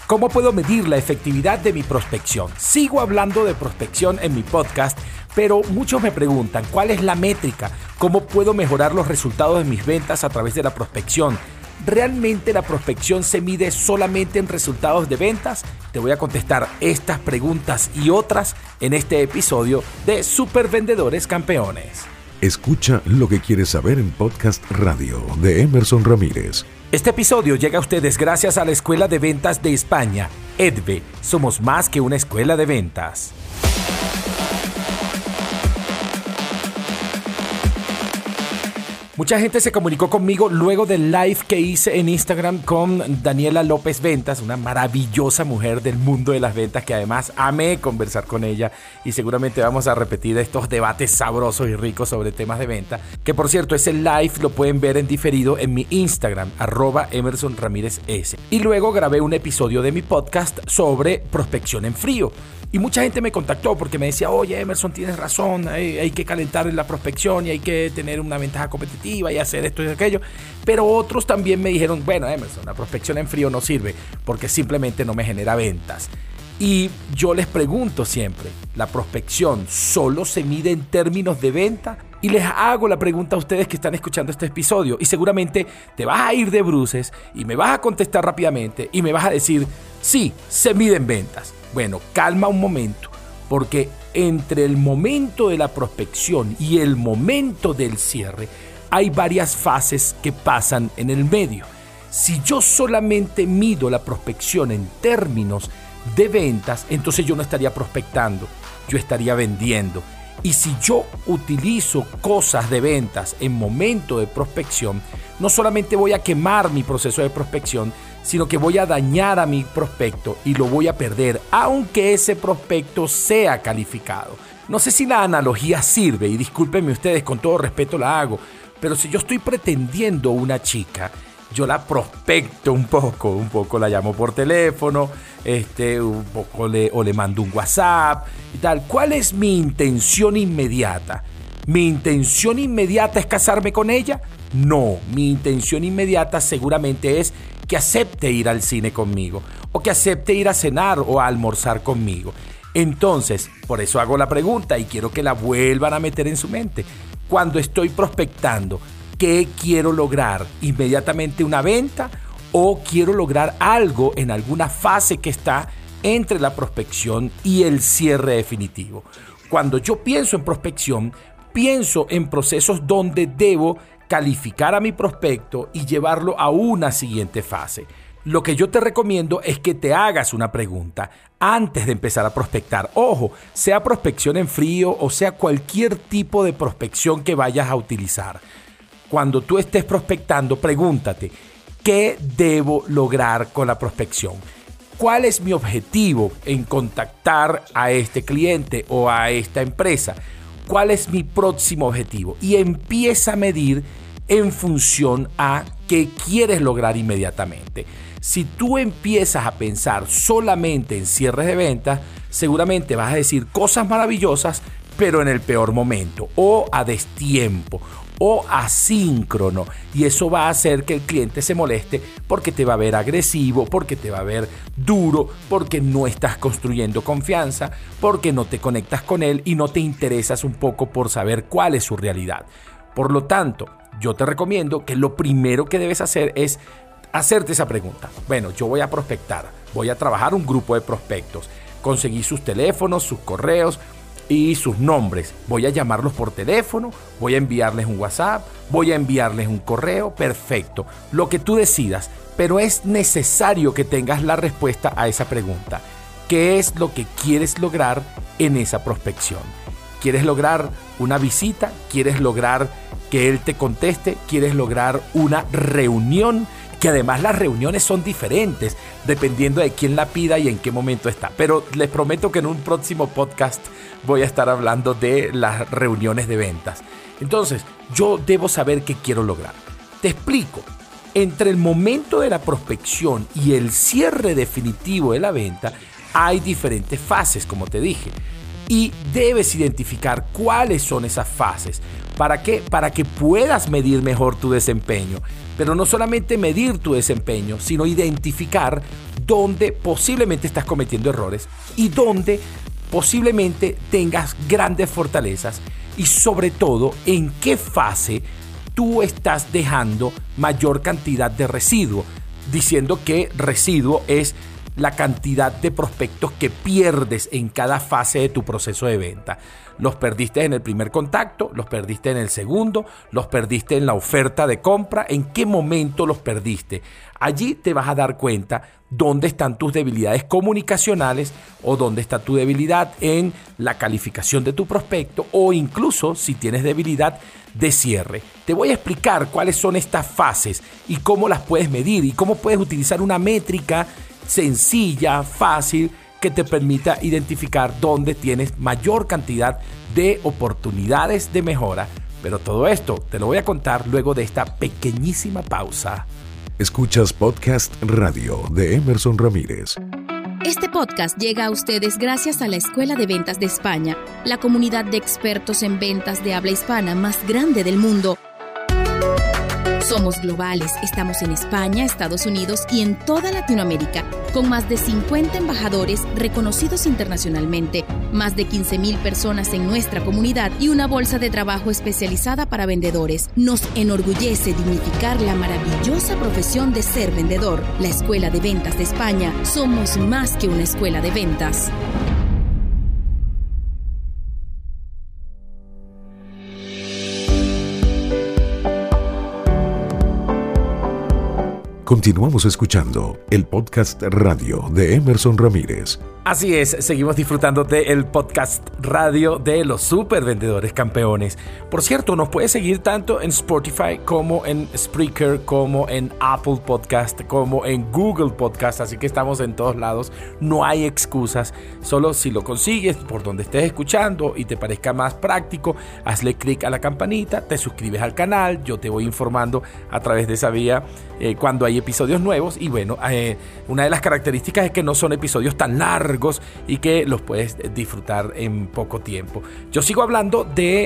¿Cómo puedo medir la efectividad de mi prospección? Sigo hablando de prospección en mi podcast, pero muchos me preguntan ¿cuál es la métrica? ¿Cómo puedo mejorar los resultados de mis ventas a través de la prospección? ¿Realmente la prospección se mide solamente en resultados de ventas? Te voy a contestar estas preguntas y otras en este episodio de Supervendedores Campeones. Escucha lo que quieres saber en Podcast Radio de Emerson Ramírez. Este episodio llega a ustedes gracias a la Escuela de Ventas de España, EDVE. Somos más que una escuela de ventas. Mucha gente se comunicó conmigo luego del live que hice en Instagram con Daniela López Ventas, una maravillosa mujer del mundo de las ventas que además amé conversar con ella y seguramente vamos a repetir estos debates sabrosos y ricos sobre temas de venta. Que por cierto, ese live lo pueden ver en diferido en mi Instagram, @EmersonRamírezS. Y luego grabé un episodio de mi podcast sobre prospección en frío. Y mucha gente me contactó porque me decía, oye Emerson, tienes razón, hay que calentar en la prospección y hay que tener una ventaja competitiva y hacer esto y aquello. Pero otros también me dijeron, bueno Emerson, la prospección en frío no sirve porque simplemente no me genera ventas. Y yo les pregunto siempre, ¿la prospección solo se mide en términos de venta? Y les hago la pregunta a ustedes que están escuchando este episodio y seguramente te vas a ir de bruces y me vas a contestar rápidamente y me vas a decir, sí, se mide en ventas. Bueno, calma un momento, porque entre el momento de la prospección y el momento del cierre hay varias fases que pasan en el medio. Si yo solamente mido la prospección en términos de ventas, entonces yo no estaría prospectando, yo estaría vendiendo. Y si yo utilizo cosas de ventas en momento de prospección, no solamente voy a quemar mi proceso de prospección, sino que voy a dañar a mi prospecto y lo voy a perder, aunque ese prospecto sea calificado. No sé si la analogía sirve, y discúlpenme ustedes, con todo respeto la hago, pero si yo estoy pretendiendo una chica, yo la prospecto un poco la llamo por teléfono, un poco le mando un WhatsApp y tal. ¿Cuál es mi intención inmediata? ¿Mi intención inmediata es casarme con ella? No, mi intención inmediata seguramente es que acepte ir al cine conmigo, o que acepte ir a cenar o a almorzar conmigo. Entonces, por eso hago la pregunta y quiero que la vuelvan a meter en su mente. Cuando estoy prospectando, ¿qué quiero lograr? ¿Inmediatamente una venta o quiero lograr algo en alguna fase que está entre la prospección y el cierre definitivo? Cuando yo pienso en prospección, pienso en procesos donde debo calificar a mi prospecto y llevarlo a una siguiente fase. Lo que yo te recomiendo es que te hagas una pregunta antes de empezar a prospectar. Ojo, sea prospección en frío o sea cualquier tipo de prospección que vayas a utilizar. Cuando tú estés prospectando, pregúntate, ¿qué debo lograr con la prospección? ¿Cuál es mi objetivo en contactar a este cliente o a esta empresa? ¿Cuál es mi próximo objetivo? Y empieza a medir en función a qué quieres lograr inmediatamente. Si tú empiezas a pensar solamente en cierres de ventas, seguramente vas a decir cosas maravillosas, pero en el peor momento, o a destiempo, o asíncrono, y eso va a hacer que el cliente se moleste porque te va a ver agresivo, porque te va a ver duro, porque no estás construyendo confianza, porque no te conectas con él y no te interesas un poco por saber cuál es su realidad. Por lo tanto, yo te recomiendo que lo primero que debes hacer es hacerte esa pregunta. Bueno, yo voy a prospectar, voy a trabajar un grupo de prospectos, conseguí sus teléfonos, sus correos y sus nombres. Voy a llamarlos por teléfono, voy a enviarles un WhatsApp, voy a enviarles un correo, perfecto, lo que tú decidas, pero es necesario que tengas la respuesta a esa pregunta. ¿Qué es lo que quieres lograr en esa prospección? ¿Quieres lograr una visita? ¿Quieres lograr que él te conteste? ¿Quieres lograr una reunión? Que además las reuniones son diferentes dependiendo de quién la pida y en qué momento está. Pero les prometo que en un próximo podcast voy a estar hablando de las reuniones de ventas. Entonces, yo debo saber qué quiero lograr. Te explico. Entre el momento de la prospección y el cierre definitivo de la venta, hay diferentes fases, como te dije. Y debes identificar cuáles son esas fases. ¿Para qué? Para que puedas medir mejor tu desempeño. Pero no solamente medir tu desempeño, sino identificar donde posiblemente estás cometiendo errores y donde posiblemente tengas grandes fortalezas y sobre todo en qué fase tú estás dejando mayor cantidad de residuo, diciendo que residuo es la cantidad de prospectos que pierdes en cada fase de tu proceso de venta. Los perdiste en el primer contacto, los perdiste en el segundo, los perdiste en la oferta de compra. ¿En qué momento los perdiste? Allí te vas a dar cuenta dónde están tus debilidades comunicacionales o dónde está tu debilidad en la calificación de tu prospecto o incluso si tienes debilidad de cierre. Te voy a explicar cuáles son estas fases y cómo las puedes medir y cómo puedes utilizar una métrica sencilla, fácil, que te permita identificar dónde tienes mayor cantidad de oportunidades de mejora. Pero todo esto te lo voy a contar luego de esta pequeñísima pausa. Escuchas Podcast Radio de Emerson Ramírez. Este podcast llega a ustedes gracias a la Escuela de Ventas de España, la comunidad de expertos en ventas de habla hispana más grande del mundo. Somos globales, estamos en España, Estados Unidos y en toda Latinoamérica, con más de 50 embajadores reconocidos internacionalmente, más de 15,000 personas en nuestra comunidad y una bolsa de trabajo especializada para vendedores. Nos enorgullece dignificar la maravillosa profesión de ser vendedor. La Escuela de Ventas de España, somos más que una escuela de ventas. Continuamos escuchando el podcast radio de Emerson Ramírez. Así es, seguimos disfrutando del podcast radio de los super vendedores campeones. Por cierto, nos puedes seguir tanto en Spotify como en Spreaker, como en Apple Podcast, como en Google Podcast, así que estamos en todos lados, no hay excusas. Solo si lo consigues por donde estés escuchando y te parezca más práctico, hazle clic a la campanita, te suscribes al canal, yo te voy informando a través de esa vía cuando hay episodios nuevos. Y bueno, una de las características es que no son episodios tan largos y que los puedes disfrutar en poco tiempo. Yo sigo hablando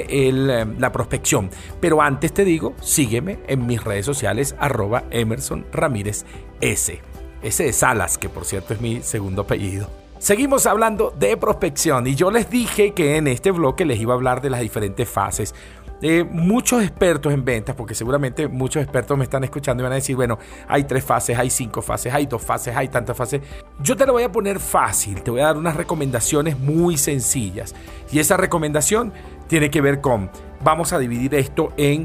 de la prospección, pero antes te digo, sígueme en mis redes sociales @Emerson Ramírez S de Salas, que por cierto es mi segundo apellido. Seguimos hablando de prospección y yo les dije que en este bloque les iba a hablar de las diferentes fases. Muchos expertos en ventas, porque seguramente muchos expertos me están escuchando y van a decir, bueno, hay 3 fases, hay 5 fases, hay 2 fases, hay tantas fases. Yo te lo voy a poner fácil, te voy a dar unas recomendaciones muy sencillas. Y esa recomendación tiene que ver con, vamos a dividir esto en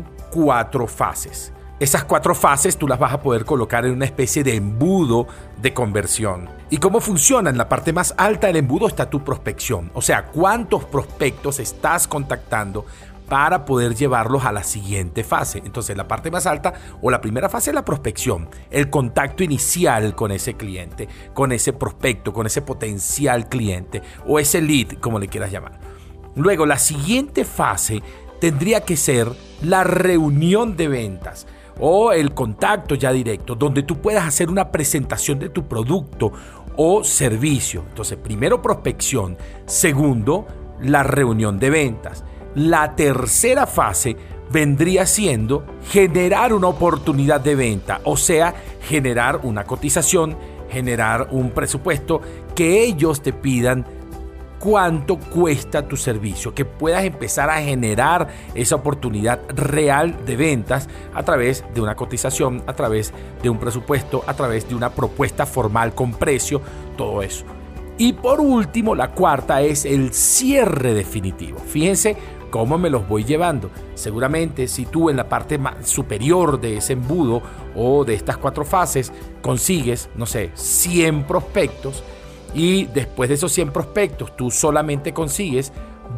4 fases. Esas 4 fases tú las vas a poder colocar en una especie de embudo de conversión. ¿Y cómo funciona? En la parte más alta del embudo está tu prospección. O sea, cuántos prospectos estás contactando para poder llevarlos a la siguiente fase. Entonces, la parte más alta o la primera fase es la prospección, el contacto inicial con ese cliente, con ese prospecto, con ese potencial cliente o ese lead, como le quieras llamar. Luego, la siguiente fase tendría que ser la reunión de ventas o el contacto ya directo, donde tú puedas hacer una presentación de tu producto o servicio. Entonces, primero prospección, segundo, la reunión de ventas. La tercera fase vendría siendo generar una oportunidad de venta, o sea, generar una cotización, generar un presupuesto, que ellos te pidan cuánto cuesta tu servicio, que puedas empezar a generar esa oportunidad real de ventas a través de una cotización, a través de un presupuesto, a través de una propuesta formal con precio, todo eso. Y por último, la cuarta es el cierre definitivo. Fíjense cómo me los voy llevando. Seguramente si tú en la parte superior de ese embudo o de estas 4 fases consigues, 100 prospectos y después de esos 100 prospectos tú solamente consigues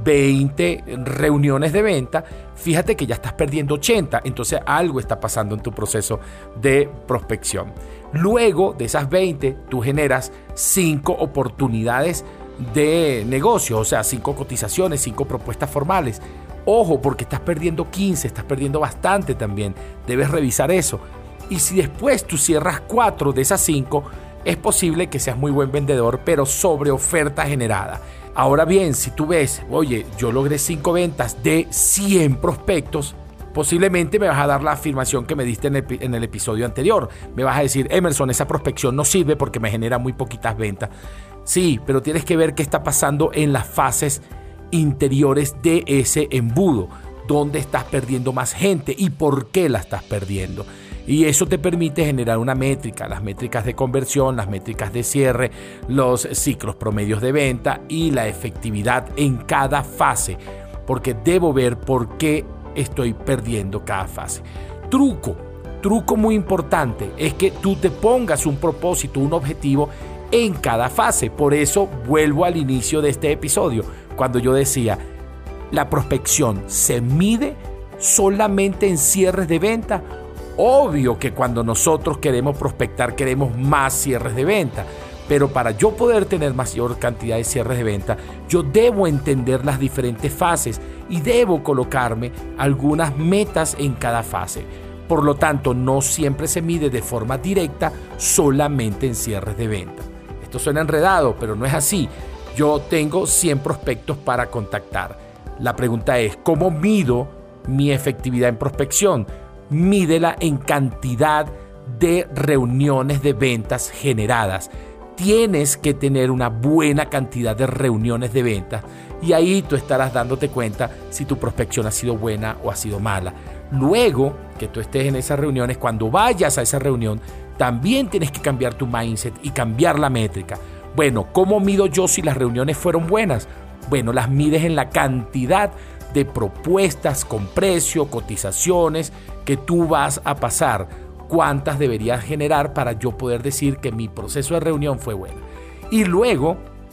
20 reuniones de venta, fíjate que ya estás perdiendo 80, entonces algo está pasando en tu proceso de prospección. Luego de esas 20 tú generas 5 oportunidades de negocio, o sea, 5 cotizaciones, 5 propuestas formales. Ojo, porque estás perdiendo 15, estás perdiendo bastante también. Debes revisar eso. Y si después tú cierras 4 de esas 5, es posible que seas muy buen vendedor, pero sobre oferta generada. Ahora bien, si tú ves, oye, yo logré 5 ventas de 100 prospectos, Posiblemente me vas a dar la afirmación que me diste en el episodio anterior. Me vas a decir, Emerson, esa prospección no sirve porque me genera muy poquitas ventas. Sí, pero tienes que ver qué está pasando en las fases interiores de ese embudo. ¿Dónde estás perdiendo más gente y por qué la estás perdiendo? Y eso te permite generar una métrica, las métricas de conversión, las métricas de cierre, los ciclos promedios de venta y la efectividad en cada fase, porque debo ver por qué estoy perdiendo cada fase. Truco muy importante es que tú te pongas un propósito, un objetivo en cada fase. Por eso vuelvo al inicio de este episodio, cuando yo decía, la prospección se mide solamente en cierres de venta. Obvio que cuando nosotros queremos prospectar, queremos más cierres de venta. Pero para yo poder tener mayor cantidad de cierres de venta, yo debo entender las diferentes fases y debo colocarme algunas metas en cada fase. Por lo tanto, no siempre se mide de forma directa solamente en cierres de venta. Esto suena enredado, pero no es así. Yo tengo 100 prospectos para contactar. La pregunta es, ¿cómo mido mi efectividad en prospección? Mídela en cantidad de reuniones de ventas generadas. Tienes que tener una buena cantidad de reuniones de ventas y ahí tú estarás dándote cuenta si tu prospección ha sido buena o ha sido mala. Luego que tú estés en esas reuniones, cuando vayas a esa reunión, también tienes que cambiar tu mindset y cambiar la métrica. Bueno, ¿cómo mido yo si las reuniones fueron buenas? Bueno, las mides en la cantidad de propuestas con precio, cotizaciones que tú vas a pasar. ¿Cuántas deberías generar para yo poder decir que mi proceso de reunión fue bueno? Y luego,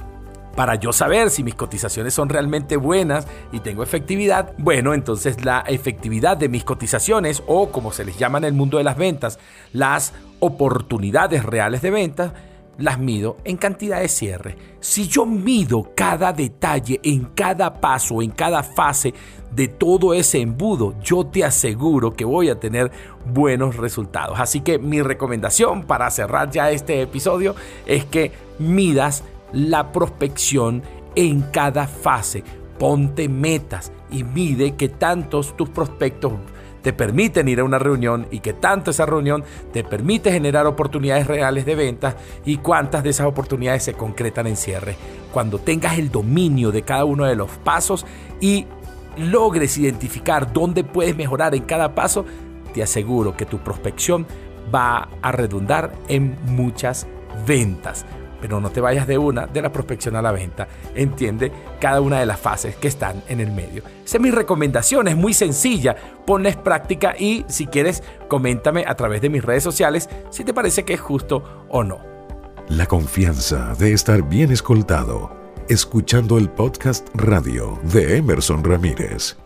para yo saber si mis cotizaciones son realmente buenas y tengo efectividad, bueno, entonces la efectividad de mis cotizaciones, o como se les llama en el mundo de las ventas, las oportunidades reales de ventas, las mido en cantidad de cierre. Si yo mido cada detalle en cada paso, en cada fase de todo ese embudo, yo te aseguro que voy a tener buenos resultados. Así que mi recomendación para cerrar ya este episodio es que midas la prospección en cada fase. Ponte metas y mide qué tantos tus prospectos te permiten ir a una reunión y que tanto esa reunión te permite generar oportunidades reales de ventas y cuántas de esas oportunidades se concretan en cierre. Cuando tengas el dominio de cada uno de los pasos y logres identificar dónde puedes mejorar en cada paso, te aseguro que tu prospección va a redundar en muchas ventas. Pero no te vayas de la prospección a la venta. Entiende cada una de las fases que están en el medio. Esa es mi recomendación, es muy sencilla. Ponla en práctica y si quieres, coméntame a través de mis redes sociales si te parece que es justo o no. La confianza de estar bien escoltado, escuchando el podcast radio de Emerson Ramírez.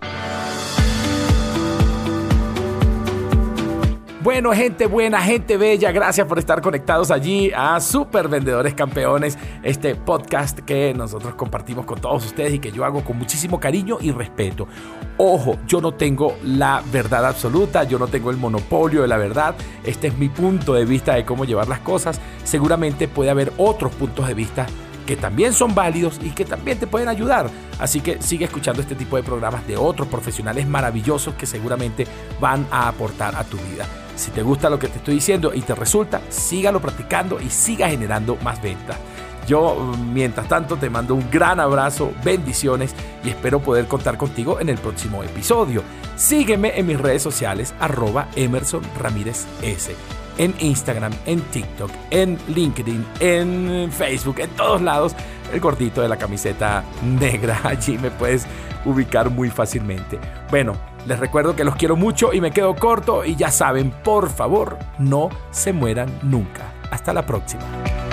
Bueno, gente buena, gente bella, gracias por estar conectados allí a Super Vendedores Campeones, este podcast que nosotros compartimos con todos ustedes y que yo hago con muchísimo cariño y respeto. Ojo, yo no tengo la verdad absoluta, yo no tengo el monopolio de la verdad. Este es mi punto de vista de cómo llevar las cosas. Seguramente puede haber otros puntos de vista que también son válidos y que también te pueden ayudar. Así que sigue escuchando este tipo de programas de otros profesionales maravillosos que seguramente van a aportar a tu vida. Si te gusta lo que te estoy diciendo y te resulta, sígalo practicando y siga generando más ventas. Yo, mientras tanto, te mando un gran abrazo, bendiciones y espero poder contar contigo en el próximo episodio. Sígueme en mis redes sociales, @Emerson Ramírez S. En Instagram, en TikTok, en LinkedIn, en Facebook, en todos lados, el gordito de la camiseta negra. Allí me puedes ubicar muy fácilmente. Bueno, les recuerdo que los quiero mucho y me quedo corto y ya saben, por favor, no se mueran nunca. Hasta la próxima.